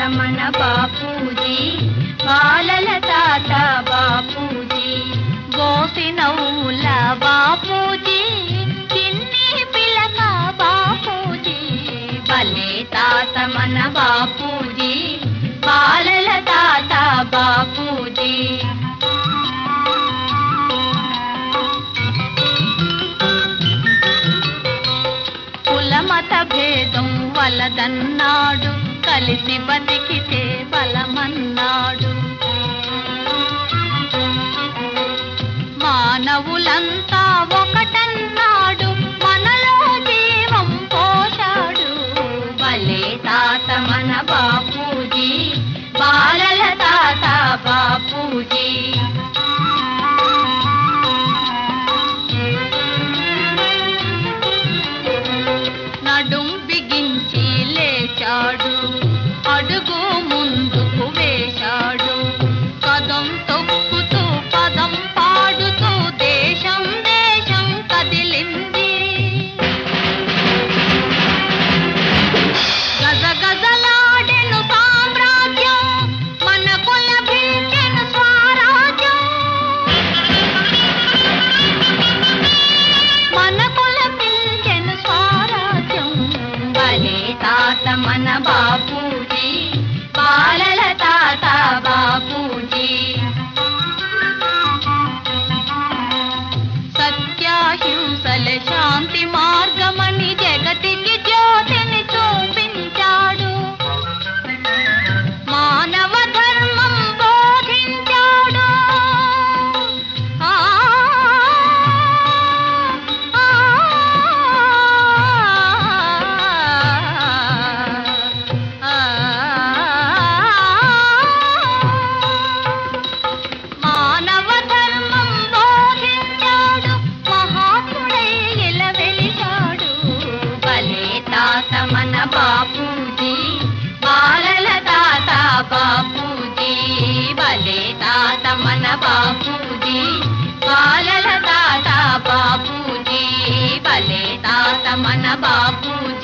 మన బాపూజీ, బాలల తాత బాపూజీ, గోసి నవ్వుల బాపూజీ, చిన్ని పిలక బాపూజీ, భలే తాత మన బాపూజీ, బాలల తాత బాపూజీ. కులమత భేదం వలదన్నాడు, కలిసి బతికితే బలమన్నాడు. మానవులంతా ఒకటన్నాడు, మనలో జీవం పోశాడు. భలే తాత మన బాపూజీ, బాలల తాత బాపూజీ. నడుం బిగించి లేచాడు, అడుగు ముందుకు వేశాడు, కదం తొక్కుతూ పదం పాడుతూ దేశం దేశం కదిలింది. గజగజలాడెను సామ్రాజ్యం, మనకు లభించెను స్వరాజ్యం. మనకు లభించెను స్వరాజ్యం. భలే తాత మన బాపూజీ, బాలల తాత బాపూజీ. సత్యాహింసల శాంతి మార్గమని జగతికి జ్యోతిని చూపించాడు. మానవ ధర్మం బోధించాడు. ఆ మానవ ధర్మం బోధించాడు, మహాత్ముడై ఇలా వెలిశాడు. భలే తాత మన బాపూజీ, బాలల తాత బాపూజీ, భలే తాత మన బాపూజీ, బాలల తాత బాపూజీ, భలే తాత మన బాపూజీ.